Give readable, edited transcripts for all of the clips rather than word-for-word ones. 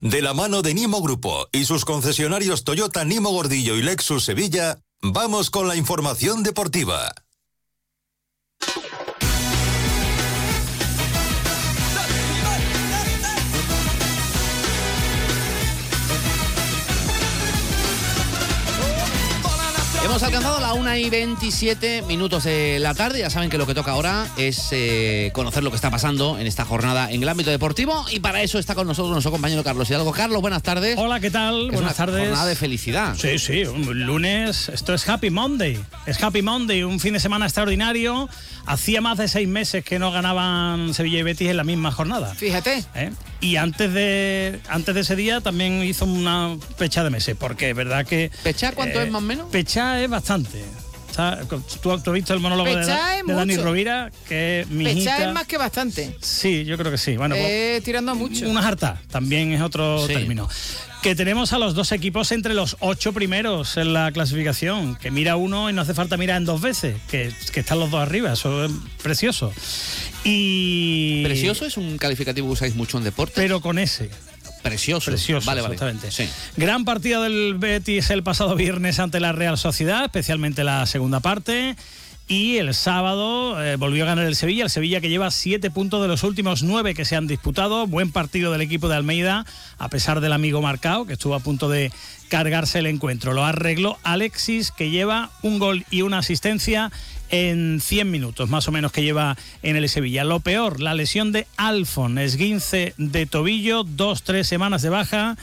De la mano de Nimo Grupo y sus concesionarios Toyota Nimo Gordillo y Lexus Sevilla, vamos con la información deportiva. Hemos alcanzado la 1:27 de la tarde. Ya saben que lo que toca ahora es conocer lo que está pasando en esta jornada en el ámbito deportivo. Y para eso está con nosotros nuestro compañero Carlos Hidalgo. Carlos, buenas tardes. Hola, ¿qué tal? Buenas tardes. Jornada de felicidad. Sí, un lunes. Esto es Happy Monday. Es Happy Monday, un fin de semana extraordinario. Hacía más de 6 meses que no ganaban Sevilla y Betis en la misma jornada. Fíjate. Y antes de ese día también hizo una fecha de meses, porque es verdad que... ¿Fecha cuánto es más o menos? Fecha es bastante. O sea, ¿tú has visto el monólogo de Dani Rovira? Que mi hijita... Fecha es más que bastante. Sí, yo creo que sí. Bueno, tirando a mucho. Una jarta, también es otro término. Que tenemos a los dos equipos entre los 8 primeros en la clasificación, que mira uno y no hace falta mirar en 2 veces, que están los dos arriba, eso es precioso. Y... ¿Precioso es un calificativo que usáis mucho en deporte? Pero con ese. Precioso. Vale. Exactamente. Sí. Gran partido del Betis el pasado viernes ante la Real Sociedad, especialmente la segunda parte. Y el sábado volvió a ganar el Sevilla que lleva 7 puntos de los últimos 9 que se han disputado. Buen partido del equipo de Almeida, a pesar del amigo Marcao, que estuvo a punto de cargarse el encuentro. Lo arregló Alexis, que lleva un gol y una asistencia en 100 minutos, más o menos, que lleva en el Sevilla. Lo peor, la lesión de Alfon, esguince de tobillo, 2-3 semanas de baja.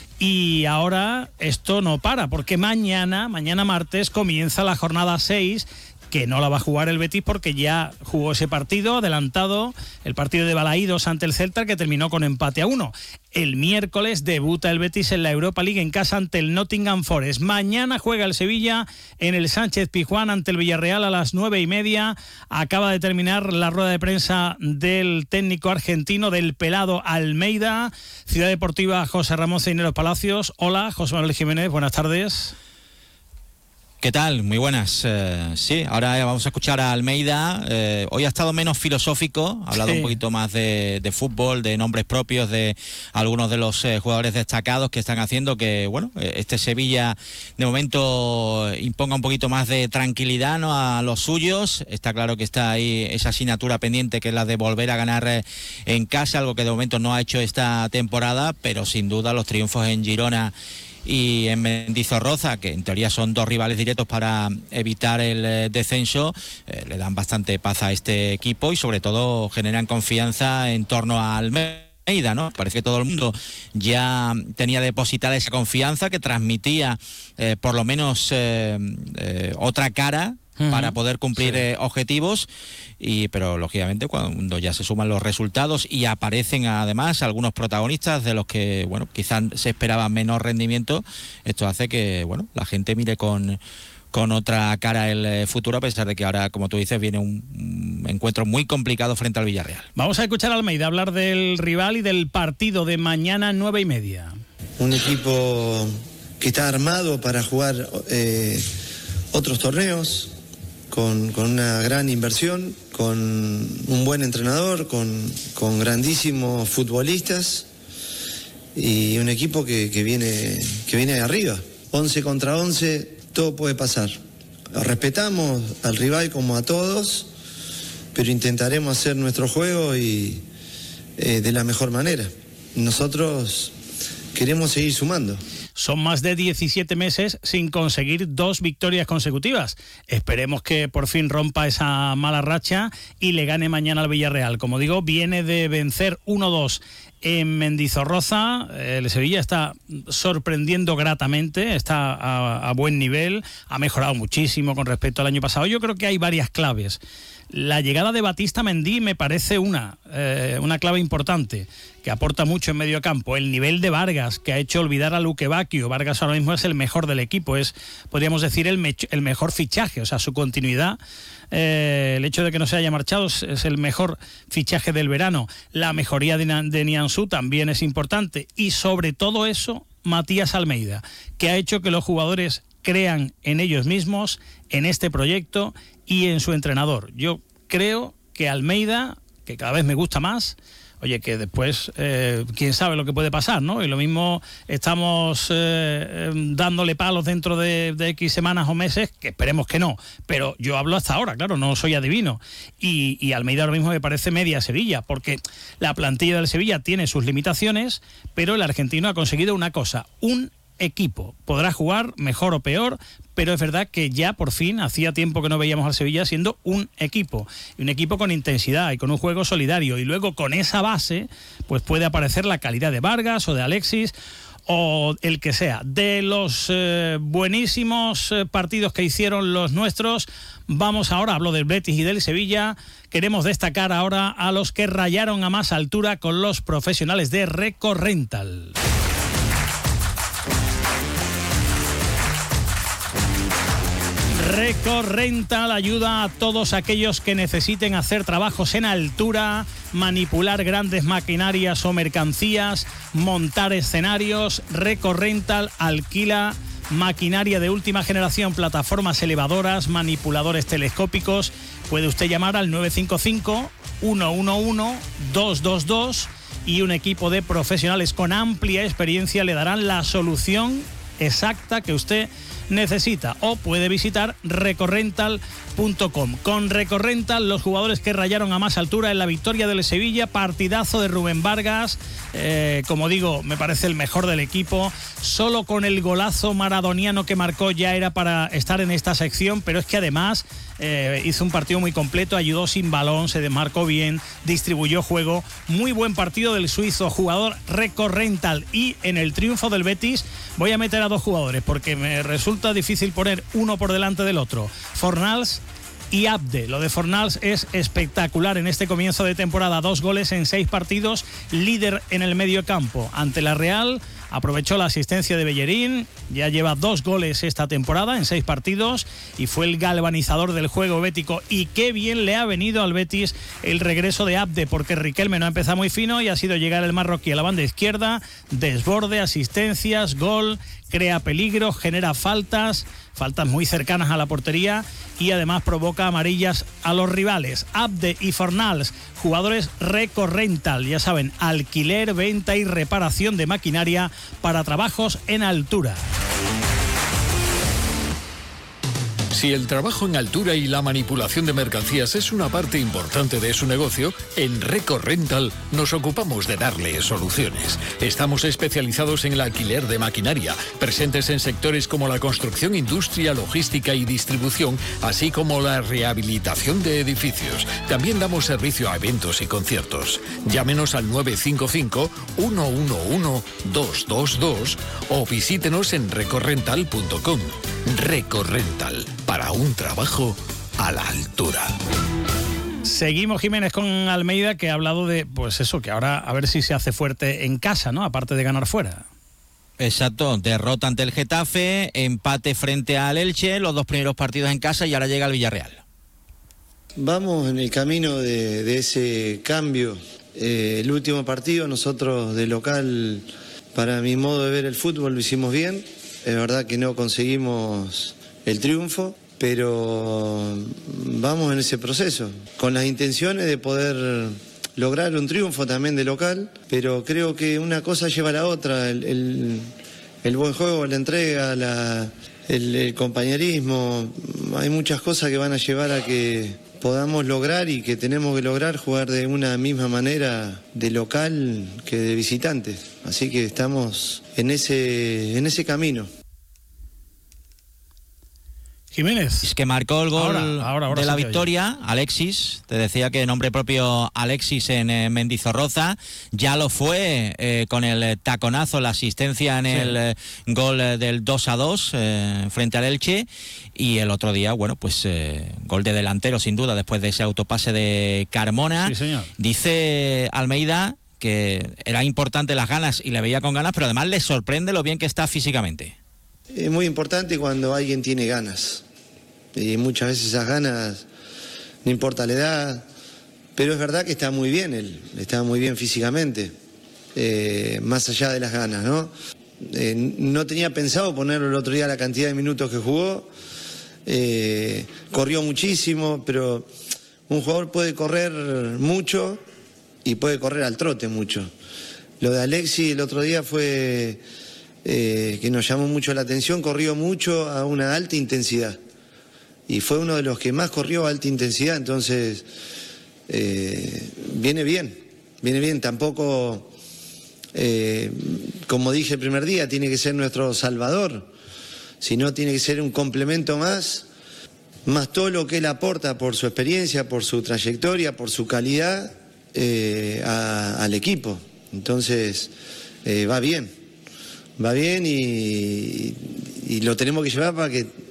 Y ahora esto no para, porque mañana martes, comienza la jornada 6, que no la va a jugar el Betis porque ya jugó ese partido adelantado, el partido de Balaídos ante el Celta, que terminó con empate a 1. El miércoles debuta el Betis en la Europa League en casa ante el Nottingham Forest. Mañana juega el Sevilla en el Sánchez Pizjuán ante el Villarreal a las 9:30. Acaba de terminar la rueda de prensa del técnico argentino, del pelado Almeida. Ciudad Deportiva, José Ramón Ceineros Palacios. Hola, José Manuel Jiménez, buenas tardes. ¿Qué tal? Muy buenas. Sí, ahora vamos a escuchar a Almeida. Hoy ha estado menos filosófico, ha hablado un poquito más de fútbol, de nombres propios, de algunos de los jugadores destacados que están haciendo que, bueno, este Sevilla de momento imponga un poquito más de tranquilidad, ¿no?, a los suyos. Está claro que está ahí esa asignatura pendiente, que es la de volver a ganar en casa, algo que de momento no ha hecho esta temporada, pero sin duda los triunfos en Girona y en Mendizorroza, que en teoría son 2 rivales directos para evitar el descenso, le dan bastante paz a este equipo y sobre todo generan confianza en torno a Almeida, ¿no? Parece que todo el mundo ya tenía depositada esa confianza, que transmitía por lo menos otra cara para poder cumplir objetivos, pero lógicamente cuando ya se suman los resultados y aparecen además algunos protagonistas de los que, bueno, quizás se esperaba menor rendimiento, esto hace que, bueno, la gente mire con otra cara el futuro, a pesar de que ahora, como tú dices, viene un encuentro muy complicado frente al Villarreal. Vamos a escuchar a Almeida hablar del rival y del partido de mañana 9:30. Un equipo que está armado para jugar otros torneos, con una gran inversión, con un buen entrenador, con grandísimos futbolistas y un equipo que viene de arriba. 11 contra 11, todo puede pasar. Respetamos al rival como a todos, pero intentaremos hacer nuestro juego y de la mejor manera. Nosotros queremos seguir sumando. Son más de 17 meses sin conseguir 2 victorias consecutivas. Esperemos que por fin rompa esa mala racha y le gane mañana al Villarreal. Como digo, viene de vencer 1-2 en Mendizorroza. El Sevilla está sorprendiendo gratamente, está a buen nivel, ha mejorado muchísimo con respecto al año pasado. Yo creo que hay varias claves. La llegada de Batista Mendy me parece una clave importante, que aporta mucho en medio campo. El nivel de Vargas, que ha hecho olvidar a Luque Bacchio. Vargas ahora mismo es el mejor del equipo, es, podríamos decir, el mejor fichaje, o sea, su continuidad. El hecho de que no se haya marchado es el mejor fichaje del verano. La mejoría de Nianzú también es importante. Y sobre todo eso, Matías Almeida, que ha hecho que los jugadores crean en ellos mismos, en este proyecto y en su entrenador. Yo creo que Almeida, que cada vez me gusta más, oye, que después quién sabe lo que puede pasar, ¿no? Y lo mismo estamos dándole palos dentro de X semanas o meses, que esperemos que no, pero yo hablo hasta ahora, claro, no soy adivino, y Almeida ahora mismo me parece media Sevilla, porque la plantilla del Sevilla tiene sus limitaciones, pero el argentino ha conseguido una cosa, un equipo. Podrá jugar mejor o peor, pero es verdad que ya por fin hacía tiempo que no veíamos al Sevilla siendo un equipo, y un equipo con intensidad y con un juego solidario, y luego con esa base pues puede aparecer la calidad de Vargas o de Alexis o el que sea. De los buenísimos partidos que hicieron los nuestros, vamos ahora, hablo del Betis y del Sevilla, queremos destacar ahora a los que rayaron a más altura con los profesionales de Recorrental. Recorrental ayuda a todos aquellos que necesiten hacer trabajos en altura, manipular grandes maquinarias o mercancías, montar escenarios. Recorrental alquila maquinaria de última generación, plataformas elevadoras, manipuladores telescópicos. Puede usted llamar al 955-111-222 y un equipo de profesionales con amplia experiencia le darán la solución exacta que usted necesita, o puede visitar recorrental.com. Con Recorrental, los jugadores que rayaron a más altura en la victoria del Sevilla, partidazo de Rubén Vargas, como digo, me parece el mejor del equipo. Solo con el golazo maradoniano que marcó ya era para estar en esta sección, pero es que además hizo un partido muy completo, ayudó sin balón, se desmarcó bien, distribuyó juego. Muy buen partido del suizo, jugador Recorrental. Y en el triunfo del Betis voy a meter a dos jugadores porque me resulta difícil poner uno por delante del otro: Fornals y Abde. Lo de Fornals es espectacular en este comienzo de temporada, 2 goles en 6 partidos, líder en el medio campo. Ante la Real aprovechó la asistencia de Bellerín, ya lleva 2 goles esta temporada en 6 partidos y fue el galvanizador del juego bético. Y qué bien le ha venido al Betis el regreso de Abde, porque Riquelme no ha empezado muy fino y ha sido llegar el marroquí a la banda izquierda, desborde, asistencias, gol, crea peligro, genera faltas muy cercanas a la portería y además provoca amarillas a los rivales. Abde y Fornals, jugadores Recorrental, ya saben, alquiler, venta y reparación de maquinaria para trabajos en altura. Si el trabajo en altura y la manipulación de mercancías es una parte importante de su negocio, en Recorrental nos ocupamos de darle soluciones. Estamos especializados en el alquiler de maquinaria, presentes en sectores como la construcción, industria, logística y distribución, así como la rehabilitación de edificios. También damos servicio a eventos y conciertos. Llámenos al 955-111-222 o visítenos en recorrental.com. Recorrental, para un trabajo a la altura. Seguimos, Jiménez, con Almeida, que ha hablado de, pues eso, que ahora a ver si se hace fuerte en casa, ¿no? Aparte de ganar fuera. Exacto, derrota ante el Getafe, empate frente al Elche, los 2 primeros partidos en casa y ahora llega el Villarreal. Vamos en el camino de ese cambio. El último partido nosotros de local, para mi modo de ver el fútbol, lo hicimos bien. Es verdad que no conseguimos el triunfo, pero vamos en ese proceso, con las intenciones de poder lograr un triunfo también de local, pero creo que una cosa lleva a la otra, el buen juego, la entrega, el compañerismo. Hay muchas cosas que van a llevar a que podamos lograr y que tenemos que lograr jugar de una misma manera de local que de visitante. Así que estamos en ese camino. Jiménez. Es que marcó el gol ahora de la victoria, Alexis. Te decía que nombre propio Alexis en Mendizorroza. Ya lo fue con el taconazo, la asistencia en el gol del 2-2 frente al Elche. Y el otro día, bueno, pues gol de delantero sin duda después de ese autopase de Carmona. Sí, señor. Dice Almeida que era importante las ganas y le veía con ganas, pero además le sorprende lo bien que está físicamente. Es muy importante cuando alguien tiene ganas. Y muchas veces esas ganas, no importa la edad, pero es verdad que está muy bien él, está muy bien físicamente, más allá de las ganas, ¿no? No tenía pensado ponerlo el otro día la cantidad de minutos que jugó, corrió muchísimo, pero un jugador puede correr mucho y puede correr al trote mucho. Lo de Alexis el otro día fue que nos llamó mucho la atención, corrió mucho a una alta intensidad. Y fue uno de los que más corrió a alta intensidad, entonces viene bien. Tampoco, como dije el primer día, tiene que ser nuestro salvador, sino tiene que ser un complemento más todo lo que él aporta por su experiencia, por su trayectoria, por su calidad al equipo. Entonces va bien y lo tenemos que llevar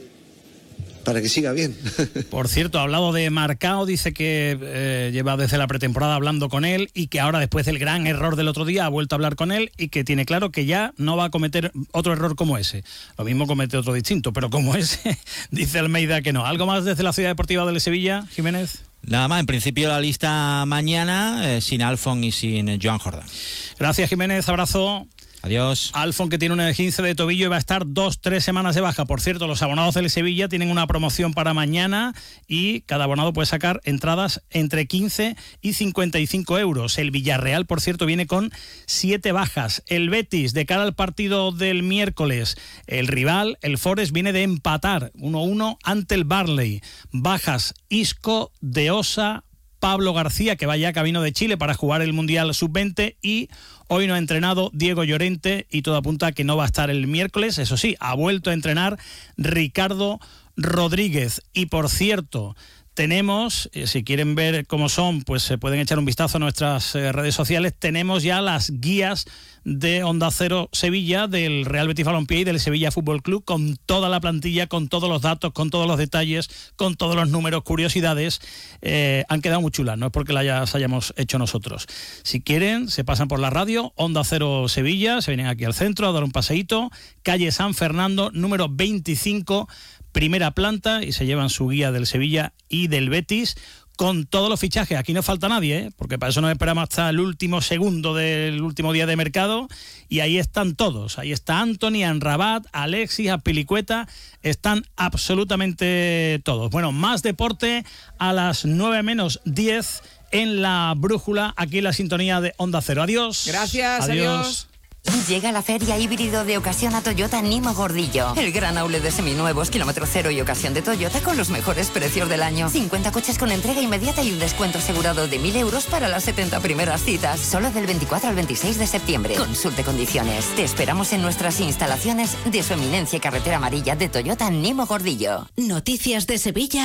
para que siga bien. Por cierto, ha hablado de Marcao, dice que lleva desde la pretemporada hablando con él y que ahora, después del gran error del otro día, ha vuelto a hablar con él y que tiene claro que ya no va a cometer otro error como ese. Lo mismo comete otro distinto, pero como ese, dice Almeida que no. ¿Algo más desde la Ciudad Deportiva del Sevilla, Jiménez? Nada más, en principio la lista mañana, sin Alfon y sin Joan Jordán. Gracias, Jiménez, abrazo. Adiós. Alfon, que tiene un esguince de tobillo y va a estar 2-3 semanas de baja. Por cierto, los abonados del Sevilla tienen una promoción para mañana y cada abonado puede sacar entradas entre 15 y 55 euros. El Villarreal, por cierto, viene con 7 bajas. El Betis, de cara al partido del miércoles, el rival, el Forest, viene de empatar 1-1 ante el Barley. Bajas: Isco, De Osa, Pablo García, que va ya camino de Chile para jugar el Mundial Sub-20, y hoy no ha entrenado Diego Llorente y todo apunta a que no va a estar el miércoles. Eso sí, ha vuelto a entrenar Ricardo Rodríguez. Y por cierto, tenemos, si quieren ver cómo son, pues se pueden echar un vistazo a nuestras redes sociales. Tenemos ya las guías de Onda Cero Sevilla, del Real Betis Balompié y del Sevilla Fútbol Club, con toda la plantilla, con todos los datos, con todos los detalles, con todos los números, curiosidades. Han quedado muy chulas, no es porque las hayamos hecho nosotros. Si quieren, se pasan por la radio, Onda Cero Sevilla, se vienen aquí al centro a dar un paseíto, calle San Fernando, número 25, primera planta, y se llevan su guía del Sevilla y del Betis con todos los fichajes. Aquí no falta nadie, porque para eso nos esperamos hasta el último segundo del último día de mercado, y ahí están todos. Ahí está Anthony, Amrabat, Alexis, Azpilicueta, están absolutamente todos. Bueno, más deporte a las 9 menos 10 en La Brújula, aquí en la sintonía de Onda Cero. Adiós. Gracias, adiós. Llega la feria híbrido de ocasión a Toyota Nimo Gordillo. El gran outlet de seminuevos, kilómetro cero y ocasión de Toyota con los mejores precios del año. 50 coches con entrega inmediata y un descuento asegurado de 1.000 euros para las 70 primeras citas. Solo del 24 al 26 de septiembre. Consulte condiciones. Te esperamos en nuestras instalaciones de Su Eminencia y Carretera Amarilla de Toyota Nimo Gordillo. Noticias de Sevilla